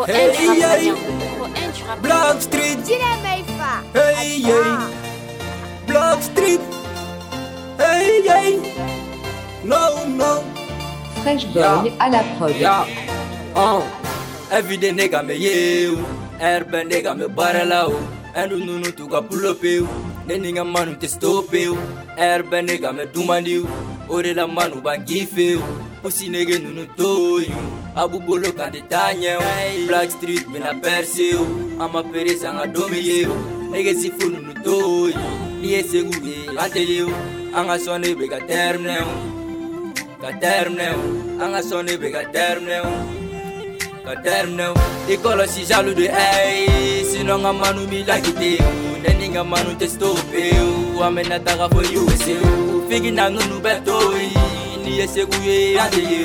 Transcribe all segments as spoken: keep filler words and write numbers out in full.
Hey, tu rappes hey. bien. Cohen, tu rappes bien. Block Street, Dis-le, Maïfa. hey, hey. Block Street, hey, hey. No, no. Fresh Yeah. Boy à la prod. Yeah, uh. Everyday nigga me you, urban nigga me baralao. Enu nunu tuka pull up you, nigga manu te stop you. Urban nigga me dumandi, ore la manu bangi feel. Pussy nigga nunu to you, abu bolo kande tanya. Black Street me na perse you, ama peresa nga dome you. Nigga si fu nunu to you, niye segu ye ante you. Anga sonne bega termine, ka termine. Anga sonne bega termine. Kaderno, ikolo si jaloux de hey. Sinon nga manu mi la kite ou, neni nga manu te stoppe ou. Amena taga for U S A ou, figi na nunu beto ni ese guye ante ye.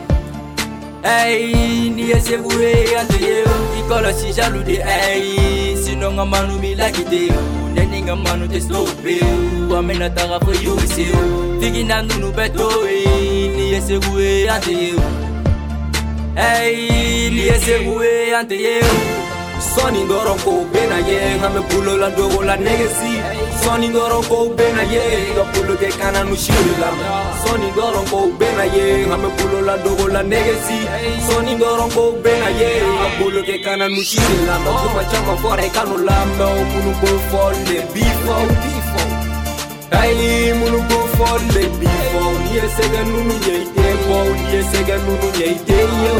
Hey, ni ese guye ante ye. Ikolo si jaloux de hey. Sinon nga manu mi la kite ou, neni nga manu te stoppe ou. Amena taga for U S A ou, figi na nunu beto ni ese guye ante ye. Hey, liese uwe ante ye. Soni ndoro ko bena ye, ngame pulo la dogo la negesi. Soni ndoro ko bena ye, ga pulo ke kana nushiri la. Soni ndoro ko bena ye, ngame pulo la dogo la negesi. Soni ndoro ko bena ye, ga pulo ke kana nushiri la. Kuma chama fora kanu la, munu go fall the before before. Hey, munu go fall the before. Liese ga nunu ye tempo, liese ga nunu ye yo.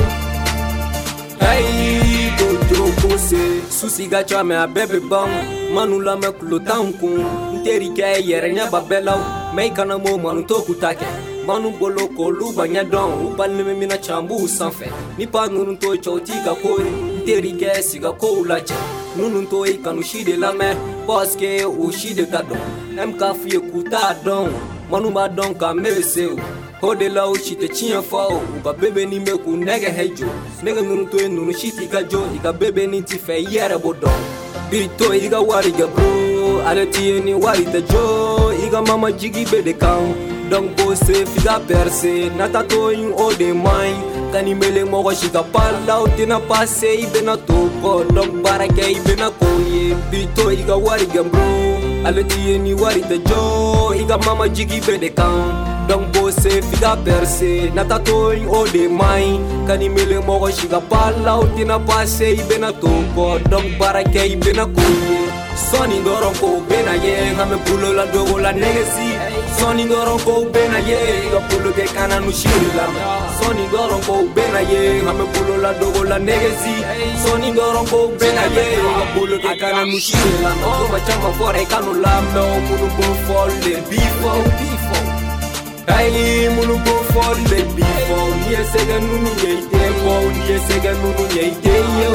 Hey, go droko se susi gacha me a bebe bang manu la me kulo tanku nteri ke yere nya babela me kana mo manu to kutake manu bolo ko lu banya don u balne me mina chambu sanfe ni pa nunu to choti ka kore nteri ke siga ko ulache nunu to e kanu shide la me boske u shide ka don em ka fie kuta don manu ma don ka merese Hode la o shite chiya fao uka bebe ni meku nege hejo nega nunu to nunu shiti ka jo ika bebe ni ti fe yere bodo bito iga wari ga bro ale tie ni wari ta jo iga mama jigi bede kan donc bo se figa perse nata to in o de mai kani mele mo ko shika pala o tina passe ibe na to ko donc barake ibe na ko ye bito iga wari ga bro ale tie ni wari ta jo iga mama jigi bede kan donc bo se figa perse nata to in o de mai kani mele mo ko shika pala o tina passe ibe na to ko donc barake ibe na ko ye soni ndoro ko bena ye ngame pulo la dogo la negesi soni ndoro ko bena ye ga pulo ke kana nushiri la soni ndoro ko bena ye ngame pulo la dogo la negesi soni ndoro ko bena ye ga pulo ke kana nushiri la ko bachama fora kanu la me munu go fall the before before hey munu go fall the before ni esega nunu ye tempo ni esega nunu ye yo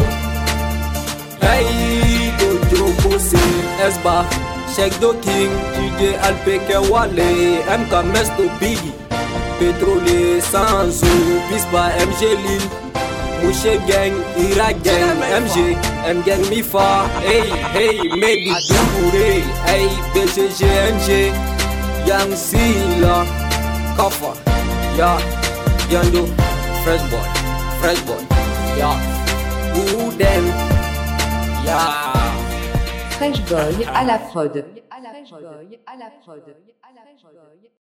hey do droko se esba Check do king D J Alpeke Wale M K Mesto Biggie Petrole Sanzo Bispa M G Lil Mouche Gang Ira Gang M G M Gang Mifa Hey hey Medi Dubure Hey B G G M G Young Zilla Kafa Ya Yando Fresh Boy Fresh Boy Ya Uden Ya Fresh Boy à la prod.